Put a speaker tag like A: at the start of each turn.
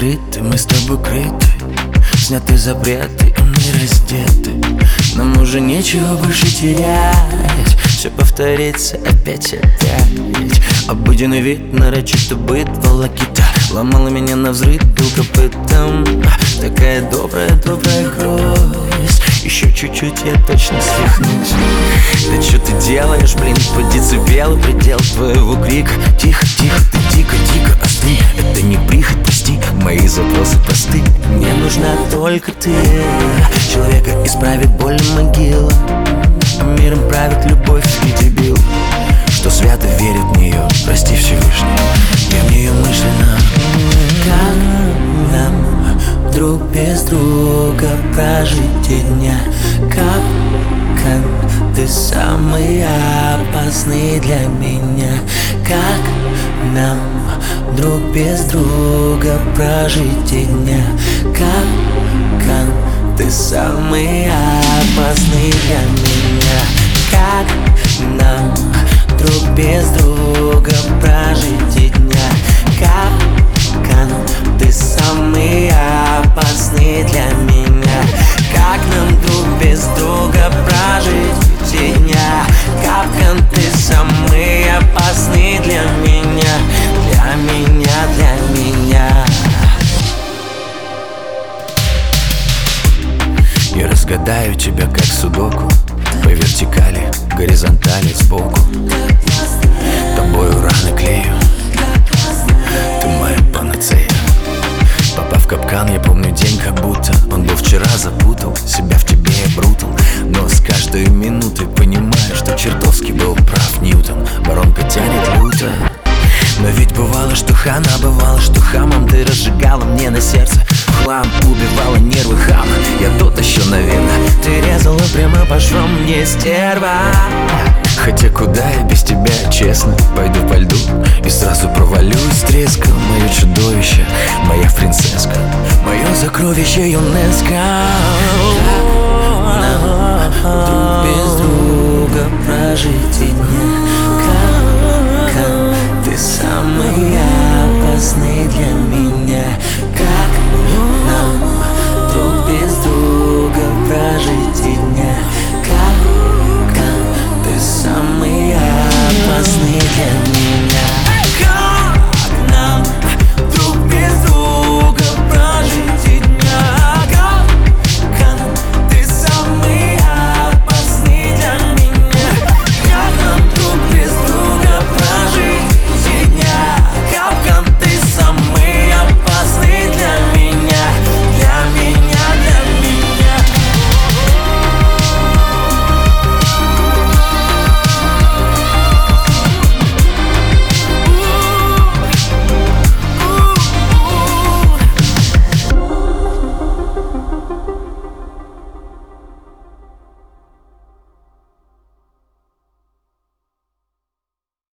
A: закрыты, мы с тобой крыты, сняты запреты, и мы раздеты. Нам уже нечего больше терять, все повторится опять. Обыденный вид, нарочито быт, волокита ломала меня навзрыд, бил копытом. Такая добрая грусть, еще чуть-чуть я точно свихнусь. Да что ты делаешь, блин, по децибелу предел твоего крика. Тихо, ты дико остынь, это не прихоть, прости, мои запросы просты. Мне нужна только ты, человека исправит боль могила, а миром правит любовь и дебил, что свято верит в нее, прости Всевышний, я в нее мысленно. Как нам друг без друга прожить и дня? Как ты самый опасный для меня? Как нам друг без друга прожить и дня? Как ты самый опасный для меня? Как нам друг без друга прожить и дня? Как ты самый опасный для меня? Как нам друг без друга прожить и дня? Капкан, ты самый опасный для меня, для меня, для меня. Я разгадаю тебя как судоку, по вертикали, горизонтали, сбоку. Тобою раны клею, ты моя панацея. Попав в капкан, я помню день, как будто он был вчера, запутал себя в тебе, я брутал. Но с каждой минутой понимаю, что чертовски был прав Ньютон. Воронка тянет люто, но ведь бывало, что хана, бывало, что хамом ты разжигала мне на сердце хлам, убивала нервы хама. Я тот еще, наверное, ты резала прямо по швам мне, стерва. Хотя куда я без тебя, честно, пойду по льду и сразу провалюсь с треском. Мое чудовище, моя принцесска, мое сокровище ЮНЕСКО. Нам друг без друга прожить и дня? Как ты самый опасный для меня? Как нам